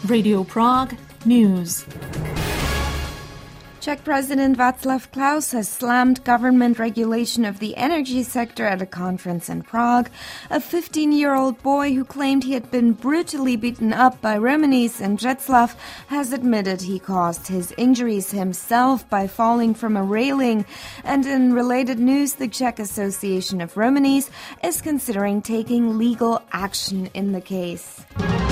Radio Prague News. Czech President Václav Klaus has slammed government regulation of the energy sector at a conference in Prague. A 15-year-old boy who claimed he had been brutally beaten up by Romanis in Břeclav has admitted he caused his injuries himself by falling from a railing. And in related news, the Czech Association of Romanis is considering taking legal action in the case.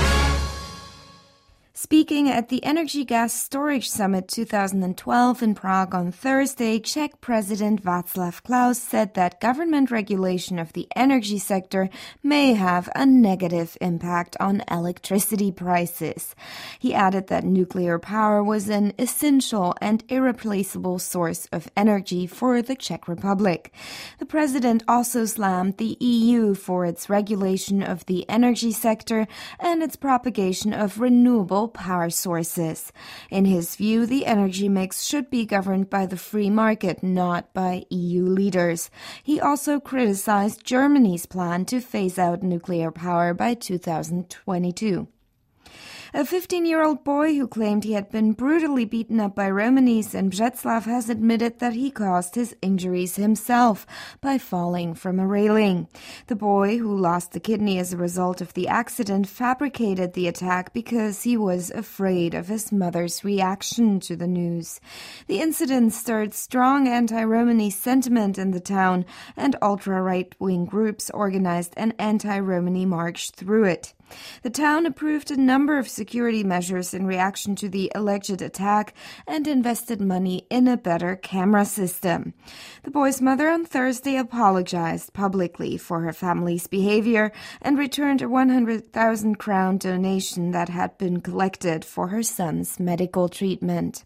Speaking at the Energy Gas Storage Summit 2012 in Prague on Thursday, Czech President Václav Klaus said that government regulation of the energy sector may have a negative impact on electricity prices. He added that nuclear power was an essential and irreplaceable source of energy for the Czech Republic. The president also slammed the EU for its regulation of the energy sector and its propagation of renewable power sources. In his view, the energy mix should be governed by the free market, not by EU leaders. He also criticized Germany's plan to phase out nuclear power by 2022. A 15-year-old boy who claimed he had been brutally beaten up by Romanis in Břeclav has admitted that he caused his injuries himself by falling from a railing. The boy, who lost a kidney as a result of the accident, fabricated the attack because he was afraid of his mother's reaction to the news. The incident stirred strong anti-Romani sentiment in the town, and ultra-right-wing groups organized an anti-Romani march through it. The town approved a number of security measures in reaction to the alleged attack and invested money in a better camera system. The boy's mother on Thursday apologized publicly for her family's behavior and returned a 100,000 crown donation that had been collected for her son's medical treatment.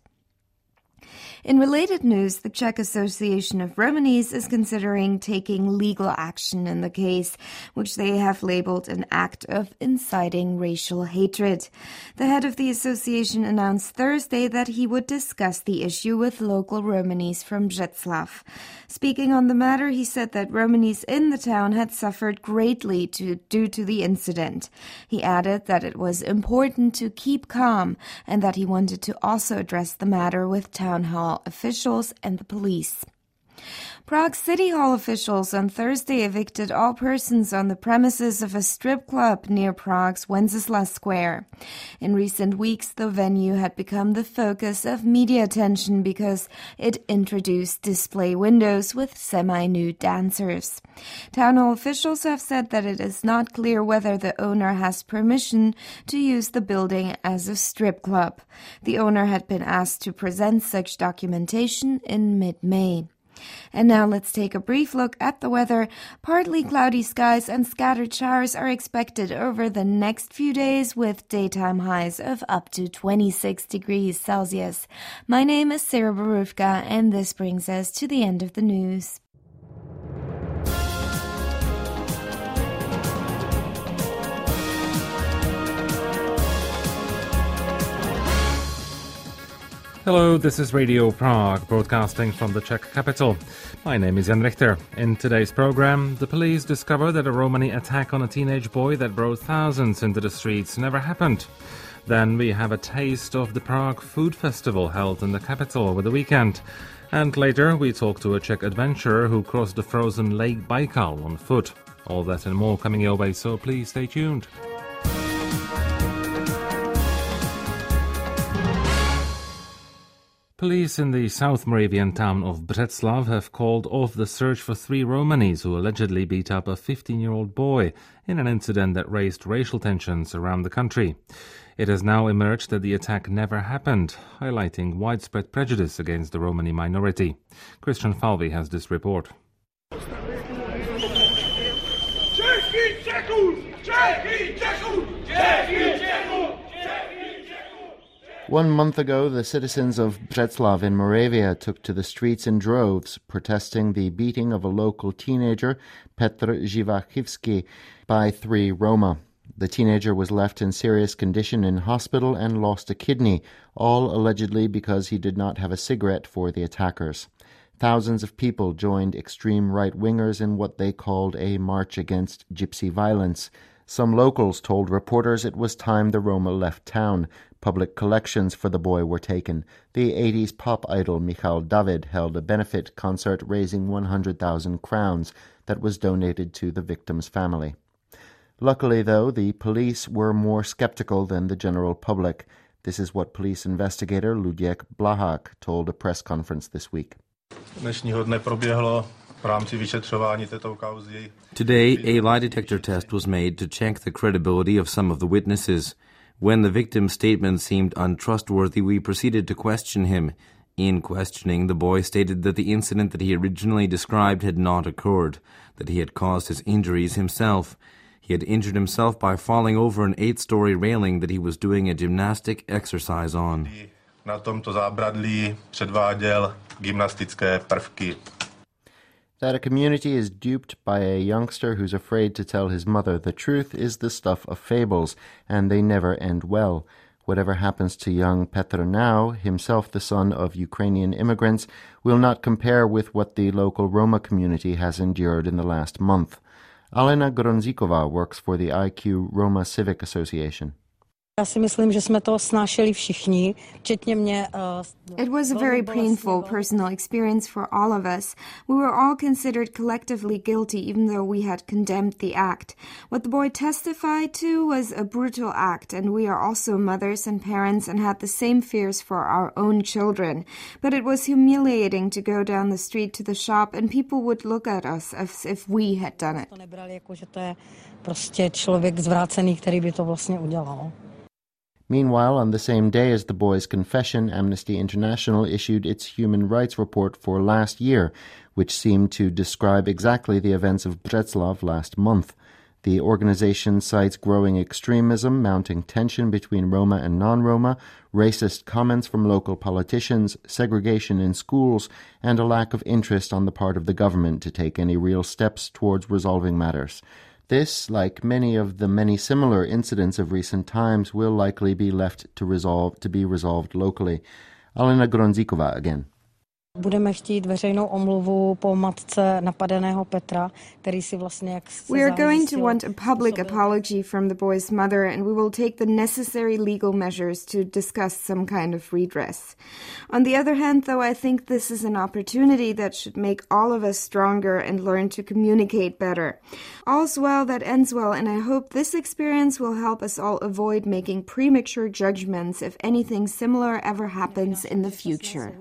In related news, the Czech Association of Romanis is considering taking legal action in the case, which they have labeled an act of inciting racial hatred. The head of the association announced Thursday that he would discuss the issue with local Romanis from Břeclav. Speaking on the matter, he said that Romanis in the town had suffered greatly due to the incident. He added that it was important to keep calm and that he wanted to also address the matter with town hall officials and the police. Prague City Hall officials on Thursday evicted all persons on the premises of a strip club near Prague's Wenceslas Square. In recent weeks, the venue had become the focus of media attention because it introduced display windows with semi-nude dancers. Town hall officials have said that it is not clear whether the owner has permission to use the building as a strip club. The owner had been asked to present such documentation in mid-May. And now let's take a brief look at the weather. Partly cloudy skies and scattered showers are expected over the next few days with daytime highs of up to 26 degrees Celsius. My name is Sarah Boruvka, and this brings us to the end of the news. Hello, this is Radio Prague, broadcasting from the Czech capital. My name is Jan Richter. In today's program, the police discovered that a Romani attack on a teenage boy that brought thousands into the streets never happened. Then we have a taste of the Prague Food Festival held in the capital over the weekend. And later we talk to a Czech adventurer who crossed the frozen Lake Baikal on foot. All that and more coming your way, so please stay tuned. Police in the South Moravian town of Břeclav have called off the search for 3 Romanis who allegedly beat up a 15-year-old boy in an incident that raised racial tensions around the country. It has now emerged that the attack never happened, highlighting widespread prejudice against the Romani minority. Christian Falvey has this report. 1 month ago, the citizens of Břeclav in Moravia took to the streets in droves, protesting the beating of a local teenager, Petr Živachivsky, by 3 Roma. The teenager was left in serious condition in hospital and lost a kidney, all allegedly because he did not have a cigarette for the attackers. Thousands of people joined extreme right-wingers in what they called a march against gypsy violence. Some locals told reporters it was time the Roma left town. Public collections for the boy were taken. The 80s pop idol Michal David held a benefit concert raising 100,000 crowns that was donated to the victim's family. Luckily, though, the police were more skeptical than the general public. This is what police investigator Luděk Blahák told a press conference this week. Today, a lie detector test was made to check the credibility of some of the witnesses. When the victim's statement seemed untrustworthy, we proceeded to question him. In questioning, the boy stated that the incident that he originally described had not occurred, that he had caused his injuries himself. He had injured himself by falling over an 8-story railing that he was doing a gymnastic exercise on. Na tomto zábradlí předváděl gymnastické prvky. That a community is duped by a youngster who's afraid to tell his mother the truth is the stuff of fables, and they never end well. Whatever happens to young Petr now, himself the son of Ukrainian immigrants, will not compare with what the local Roma community has endured in the last month. Alena Gronzíková works for the IQ Roma Civic Association. It was a very painful personal experience for all of us. We were all considered collectively guilty even though we had condemned the act. What the boy testified to was a brutal act, and we are also mothers and parents and had the same fears for our own children. But it was humiliating to go down the street to the shop and people would look at us as if we had done it. Meanwhile, on the same day as the boy's confession, Amnesty International issued its human rights report for last year, which seemed to describe exactly the events of Břeclav last month. The organization cites growing extremism, mounting tension between Roma and non-Roma, racist comments from local politicians, segregation in schools, and a lack of interest on the part of the government to take any real steps towards resolving matters. This, like many of the many similar incidents of recent times, will likely be left to be resolved locally. Alena Gronzíková again. We are going to want a public apology from the boy's mother, and we will take the necessary legal measures to discuss some kind of redress. On the other hand, though, I think this is an opportunity that should make all of us stronger and learn to communicate better. All's well that ends well, and I hope this experience will help us all avoid making premature judgments if anything similar ever happens in the future.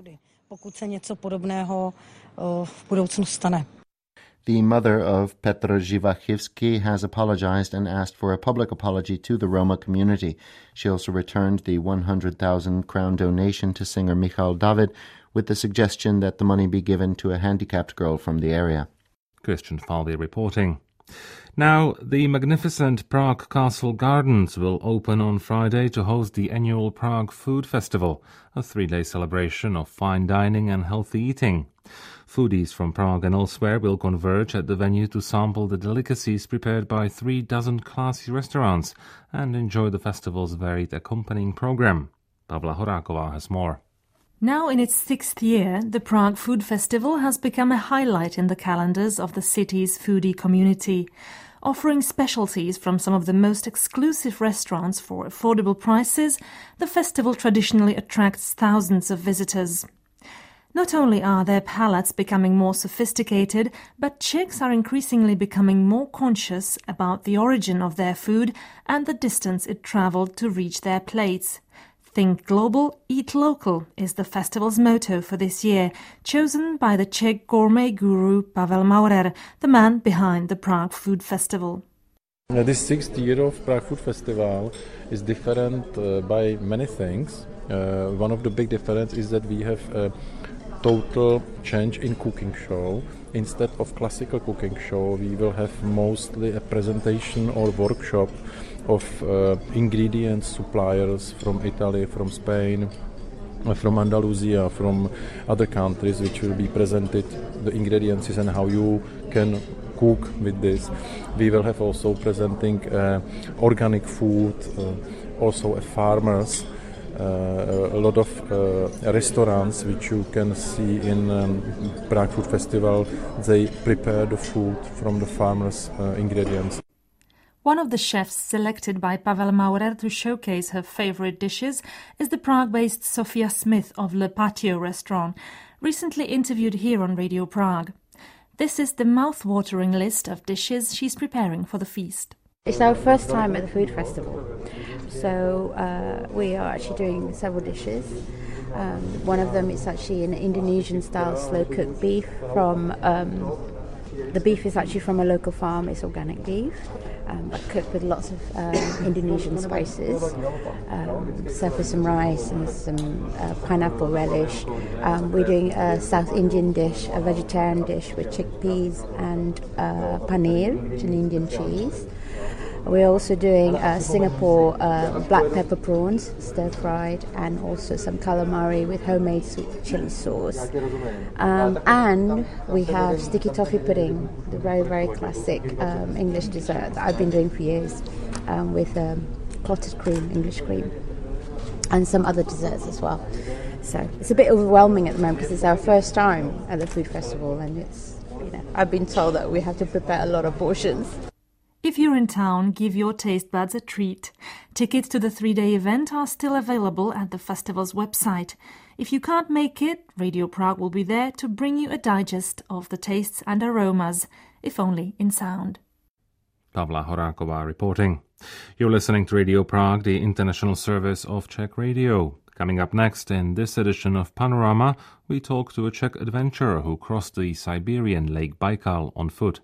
The mother of Petr Živachivský has apologized and asked for a public apology to the Roma community. She also returned the 100,000 crown donation to singer Michal David with the suggestion that the money be given to a handicapped girl from the area. Christian Falvey reporting. Now, the magnificent Prague Castle Gardens will open on Friday to host the annual Prague Food Festival, a 3-day celebration of fine dining and healthy eating. Foodies from Prague and elsewhere will converge at the venue to sample the delicacies prepared by 36 classy restaurants and enjoy the festival's varied accompanying program. Pavla Horáková has more. Now in its 6th year, the Prague Food Festival has become a highlight in the calendars of the city's foodie community. Offering specialties from some of the most exclusive restaurants for affordable prices, the festival traditionally attracts thousands of visitors. Not only are their palates becoming more sophisticated, but Czechs are increasingly becoming more conscious about the origin of their food and the distance it travelled to reach their plates. Think global, eat local is the festival's motto for this year, chosen by the Czech gourmet guru Pavel Maurer, the man behind the Prague Food Festival. This 6th year of Prague Food Festival is different by many things. One of the big differences is that we have a total change in cooking show. Instead of classical cooking show, we will have mostly a presentation or workshop of ingredients suppliers from Italy, from Spain, from Andalusia, from other countries, which will be presented, the ingredients and how you can cook with this. We will have also presenting organic food, also farmers, a lot of restaurants which you can see in Prague Food Festival. They prepare the food from the farmers' ingredients. One of the chefs selected by Pavel Maurer to showcase her favorite dishes is the Prague-based Sofia Smith of Le Patio restaurant, recently interviewed here on Radio Prague. This is the mouth-watering list of dishes she's preparing for the feast. It's our first time at the food festival, so we are actually doing several dishes. One of them is actually an Indonesian-style slow-cooked beef from... The beef is actually from a local farm. It's organic beef, but cooked with lots of Indonesian spices. Served with some rice and some pineapple relish. We're doing a South Indian dish, a vegetarian dish with chickpeas and paneer, which is an Indian cheese. We're also doing Singapore black pepper prawns, stir-fried, and also some calamari with homemade sweet chili sauce. And we have sticky toffee pudding, the very, very classic English dessert that I've been doing for years, with clotted cream, English cream, and some other desserts as well. So it's a bit overwhelming at the moment because it's our first time at the food festival, and it's, I've been told that we have to prepare a lot of portions. If you're in town, give your taste buds a treat. Tickets to the 3-day event are still available at the festival's website. If you can't make it, Radio Prague will be there to bring you a digest of the tastes and aromas, if only in sound. Pavla Horáková reporting. You're listening to Radio Prague, the international service of Czech radio. Coming up next in this edition of Panorama, we talk to a Czech adventurer who crossed the Siberian Lake Baikal on foot.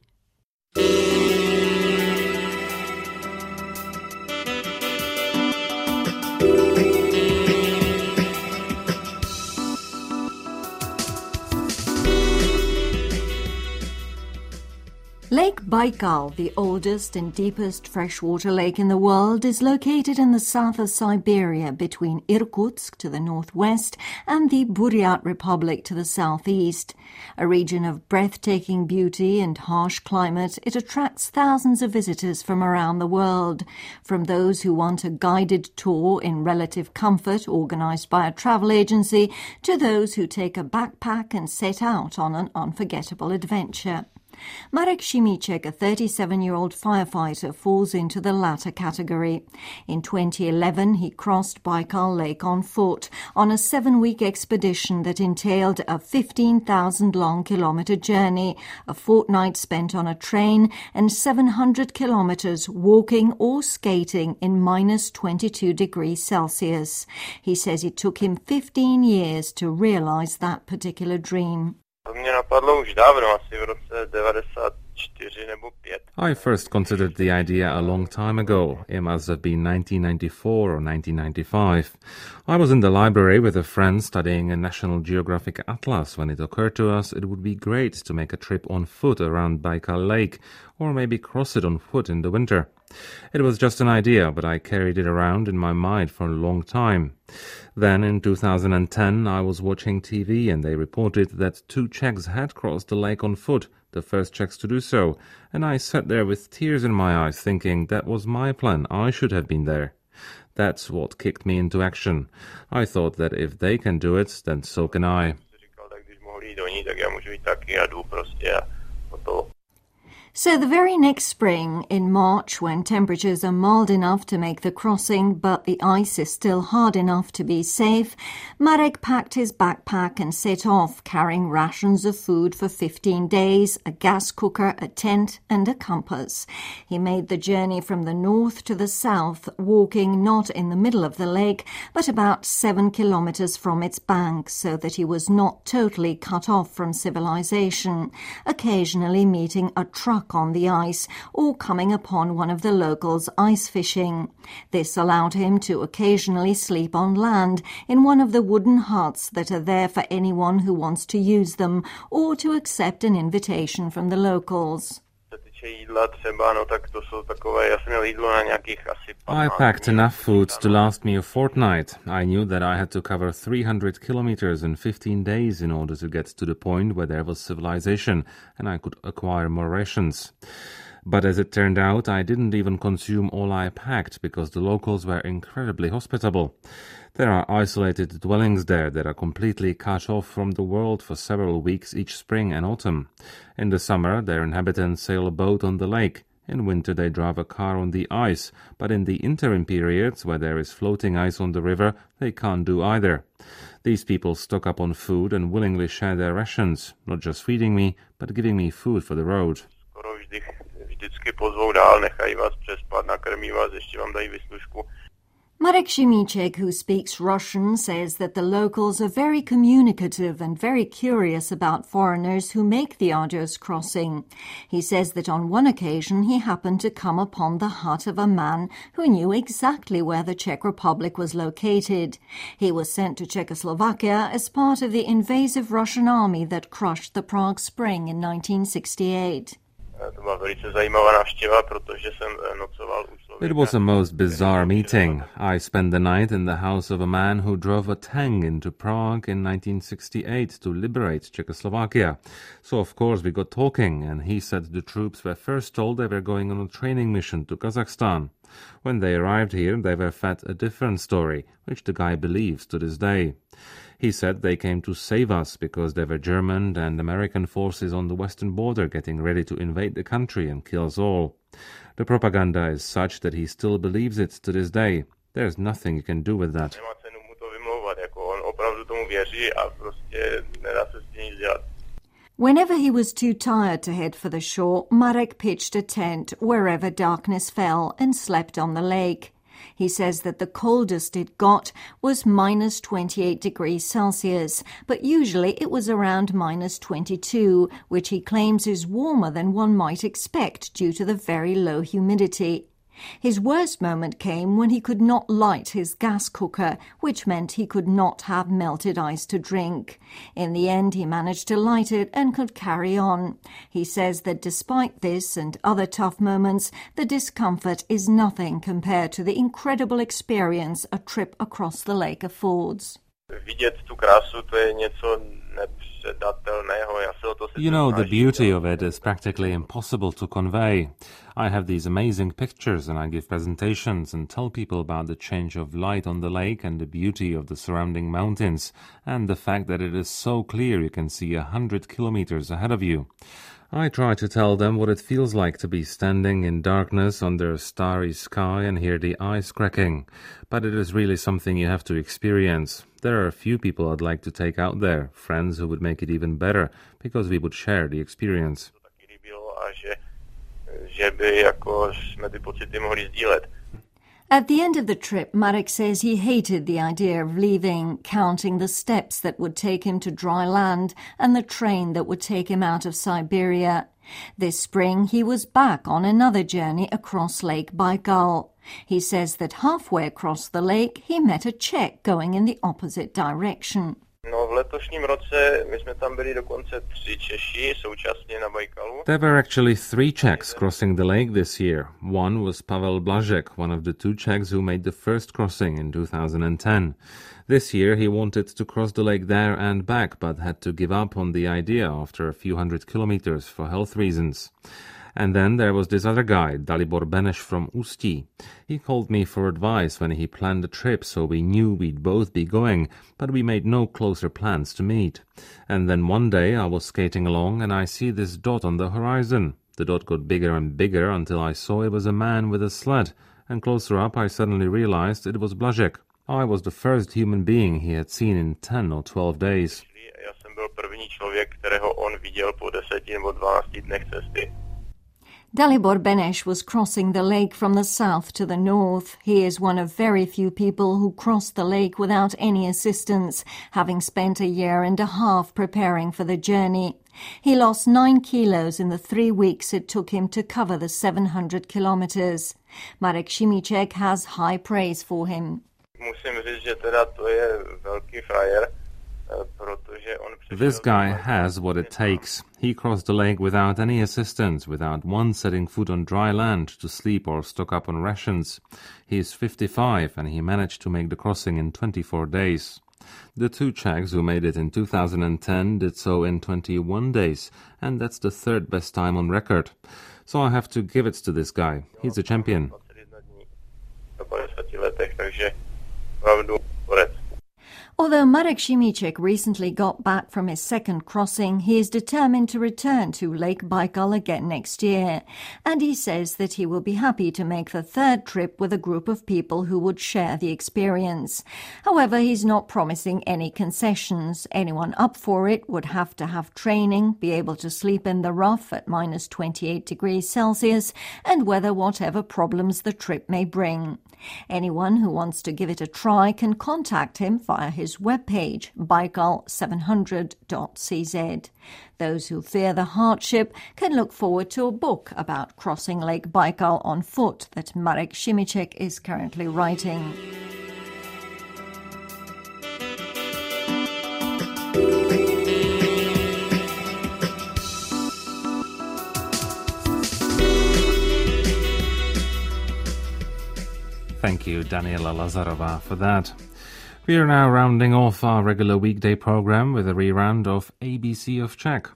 Lake Baikal, the oldest and deepest freshwater lake in the world, is located in the south of Siberia between Irkutsk to the northwest and the Buryat Republic to the southeast. A region of breathtaking beauty and harsh climate, it attracts thousands of visitors from around the world, from those who want a guided tour in relative comfort organised by a travel agency to those who take a backpack and set out on an unforgettable adventure. Marek Shimíček, a 37-year-old firefighter, falls into the latter category. In 2011, he crossed Baikal Lake on foot on a 7-week expedition that entailed a 15,000-long-kilometre journey, a fortnight spent on a train, and 700 kilometres walking or skating in minus 22 degrees Celsius. He says it took him 15 years to realise that particular dream. I first considered the idea a long time ago. It must have been 1994 or 1995. I was in the library with a friend studying a National Geographic Atlas when it occurred to us it would be great to make a trip on foot around Baikal Lake, or maybe cross it on foot in the winter. It was just an idea, but I carried it around in my mind for a long time. Then, in 2010, I was watching TV and they reported that 2 Czechs had crossed the lake on foot, the first Czechs to do so, and I sat there with tears in my eyes thinking that was my plan, I should have been there. That's what kicked me into action. I thought that if they can do it, then so can I. So the very next spring, in March, when temperatures are mild enough to make the crossing, but the ice is still hard enough to be safe, Marek packed his backpack and set off, carrying rations of food for 15 days, a gas cooker, a tent, and a compass. He made the journey from the north to the south, walking not in the middle of the lake, but about 7 kilometers from its bank, so that he was not totally cut off from civilization, occasionally meeting a truck on the ice or coming upon one of the locals ice fishing. This allowed him to occasionally sleep on land in one of the wooden huts that are there for anyone who wants to use them or to accept an invitation from the locals. I packed enough food to last me a fortnight. I knew that I had to cover 300 kilometers in 15 days in order to get to the point where there was civilization and I could acquire more rations. But as it turned out, I didn't even consume all I packed because the locals were incredibly hospitable. There are isolated dwellings there that are completely cut off from the world for several weeks each spring and autumn. In the summer, their inhabitants sail a boat on the lake. In winter they drive a car on the ice, but in the interim periods where there is floating ice on the river, they can't do either. These people stock up on food and willingly share their rations, not just feeding me, but giving me food for the road. Marek Šimíček, who speaks Russian, says that the locals are very communicative and very curious about foreigners who make the arduous crossing. He says that on one occasion he happened to come upon the hut of a man who knew exactly where the Czech Republic was located. He was sent to Czechoslovakia as part of the invasive Russian army that crushed the Prague Spring in 1968. It was a most bizarre meeting. I spent the night in the house of a man who drove a tank into Prague in 1968 to liberate Czechoslovakia. So of course we got talking, and he said the troops were first told they were going on a training mission to Kazakhstan. When they arrived here, they were fed a different story, which the guy believes to this day. He said they came to save us because there were German and American forces on the western border getting ready to invade the country and kill us all. The propaganda is such that he still believes it to this day. There's nothing you can do with that. Whenever he was too tired to head for the shore, Marek pitched a tent wherever darkness fell and slept on the lake. He says that the coldest it got was minus 28 degrees Celsius, but usually it was around minus 22, which he claims is warmer than one might expect due to the very low humidity. His worst moment came when he could not light his gas cooker, which meant he could not have melted ice to drink. In the end, he managed to light it and could carry on. He says that despite this and other tough moments, the discomfort is nothing compared to the incredible experience a trip across the lake affords. You know, the beauty of it is practically impossible to convey. I have these amazing pictures and I give presentations and tell people about the change of light on the lake and the beauty of the surrounding mountains and the fact that it is so clear you can see 100 kilometers ahead of you. I try to tell them what it feels like to be standing in darkness under a starry sky and hear the ice cracking. But it is really something you have to experience. There are a few people I'd like to take out there, friends who would make it even better, because we would share the experience. At the end of the trip, Marek says he hated the idea of leaving, counting the steps that would take him to dry land and the train that would take him out of Siberia. This spring, he was back on another journey across Lake Baikal. He says that halfway across the lake, he met a Czech going in the opposite direction. There were actually 3 Czechs crossing the lake this year. One was Pavel Blažek, one of the 2 Czechs who made the first crossing in 2010. This year he wanted to cross the lake there and back, but had to give up on the idea after a few hundred kilometers for health reasons. And then there was this other guy, Dalibor Beneš from Ústí. He called me for advice when he planned the trip, so we knew we'd both be going, but we made no closer plans to meet. And then one day I was skating along and I see this dot on the horizon. The dot got bigger and bigger until I saw it was a man with a sled, and closer up I suddenly realized it was Blažek. I was the first human being he had seen in 10 or 12 days. Dalibor Beneš was crossing the lake from the south to the north. He is one of very few people who crossed the lake without any assistance, having spent 1.5 years preparing for the journey. He lost 9 kilos in the 3 weeks it took him to cover the 700 kilometers. Marek Šimíček has high praise for him. This guy has what it takes. He crossed the lake without any assistance, without once setting foot on dry land to sleep or stock up on rations. He is 55 and he managed to make the crossing in 24 days. The 2 Czechs who made it in 2010 did so in 21 days, and that's the 3rd best time on record. So I have to give it to this guy. He's a champion. Although Marek Šimíček recently got back from his second crossing, he is determined to return to Lake Baikal again next year. And he says that he will be happy to make the third trip with a group of people who would share the experience. However, he's not promising any concessions. Anyone up for it would have to have training, be able to sleep in the rough at minus 28 degrees Celsius, and weather whatever problems the trip may bring. Anyone who wants to give it a try can contact him via his webpage, baikal700.cz. Those who fear the hardship can look forward to a book about crossing Lake Baikal on foot that Marek Šimíček is currently writing. Thank you, Daniela Lazarova, for that. We are now rounding off our regular weekday program with a rerun of ABC of Czech.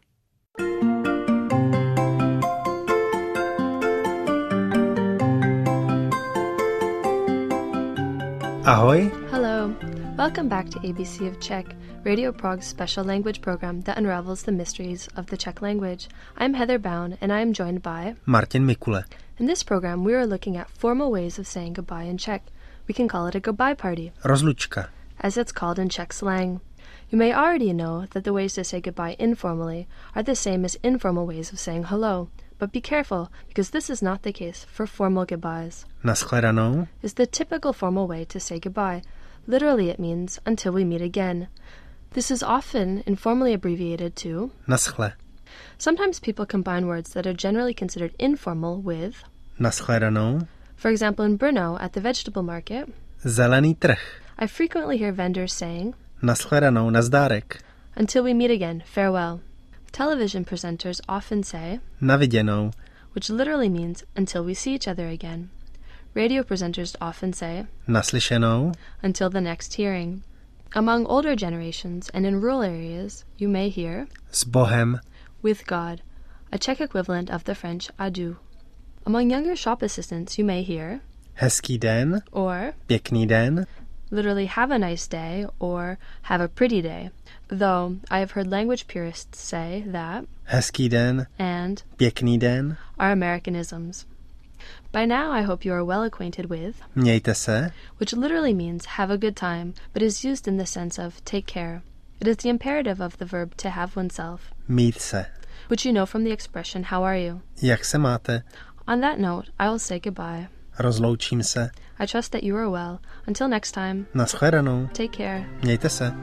Ahoy! Hello. Welcome back to ABC of Czech, Radio Prague's special language program that unravels the mysteries of the Czech language. I'm Heather Bound, and I am joined by Martin Mikule. In this program, we are looking at formal ways of saying goodbye in Czech. We can call it a goodbye party, Rozlučka, as it's called in Czech slang. You may already know that the ways to say goodbye informally are the same as informal ways of saying hello. But be careful, because this is not the case for formal goodbyes. Nashledanou is the typical formal way to say goodbye. Literally, it means until we meet again. This is often informally abbreviated to Naschle. Sometimes people combine words that are generally considered informal with Nashledanou. For example, in Brno, at the vegetable market, Zelený trh. I frequently hear vendors saying Nashledanou, nazdárek. Until we meet again, farewell. Television presenters often say Naviděnou, which literally means until we see each other again. Radio presenters often say Naslyšenou, until the next hearing. Among older generations and in rural areas, you may hear S Bohem, with God, a Czech equivalent of the French adieu. Among younger shop assistants, you may hear Hezký den, or Pěkný den, literally have a nice day or have a pretty day, though I have heard language purists say that Hezký den and Pěkný den are Americanisms. By now I hope you are well acquainted with Mějte se, which literally means have a good time, but is used in the sense of take care. It is the imperative of the verb to have oneself, mít se, which you know from the expression how are you. Jak se máte? On that note, I will say goodbye. Rozloučím se. I trust that you are well. Until next time. Nashledanou. Take care. Mějte se.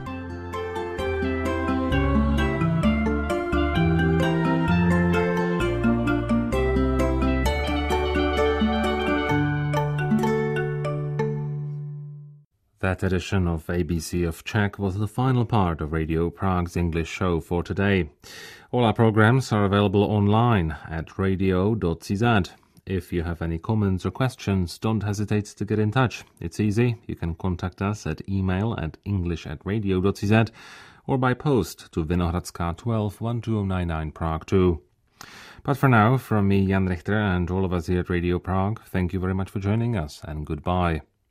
That edition of ABC of Czech was the final part of Radio Prague's English show for today. All our programs are available online at radio.cz. If you have any comments or questions, don't hesitate to get in touch. It's easy. You can contact us at email at english@radio.cz or by post to Vinohradská 12 12099 Prague 2. But for now, from me, Jan Richter, and all of us here at Radio Prague, thank you very much for joining us, and goodbye.